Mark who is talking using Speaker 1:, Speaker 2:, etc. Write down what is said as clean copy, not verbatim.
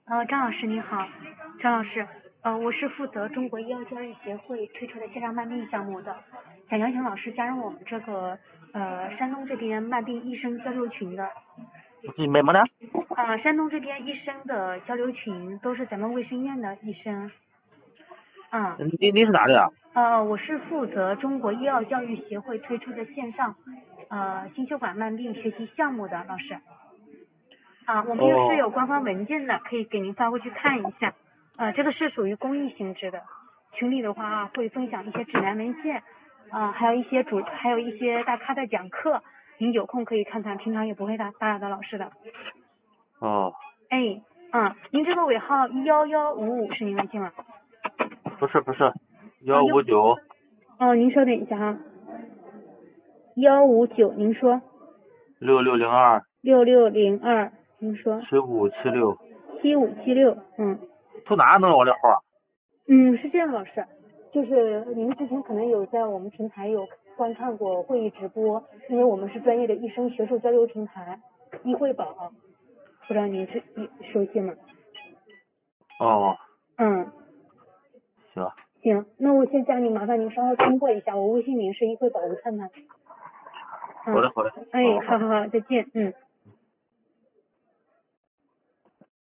Speaker 1: 张老师你好，张老师，我是负责中国医药教育协会推出的线上慢病项目的，想邀请老师加入我们这个山东这边慢病医生交流群的。
Speaker 2: 你咩么呢？
Speaker 1: 山东这边医生的交流群都是咱们卫生院的医生。
Speaker 2: 你是哪里啊？
Speaker 1: 我是负责中国医药教育协会推出的线上心血管慢病学习项目的老师。我们是有官方文件的，可以给您发过去看一下。这个是属于公益性质的，群里的话会分享一些指南文献，还有一些大咖的讲课，您有空可以看看，平常也不会打扰到老师的。您这个尾号1155是您微信吗？
Speaker 2: 不是159。
Speaker 1: 您稍等一下哈。159，您说。
Speaker 2: 6602。
Speaker 1: 6602，您说。
Speaker 2: 7576。
Speaker 1: 7576，
Speaker 2: 从哪弄我的号啊？
Speaker 1: 是这样，老师，就是您之前可能有在我们平台有观看过会议直播，因为我们是专业的医生学术交流平台医惠宝，不知道您是熟悉吗？行，那我先加您，麻烦您稍后通过一下，我微信名是医惠宝吴灿灿。
Speaker 2: 好的。
Speaker 1: 好，再见。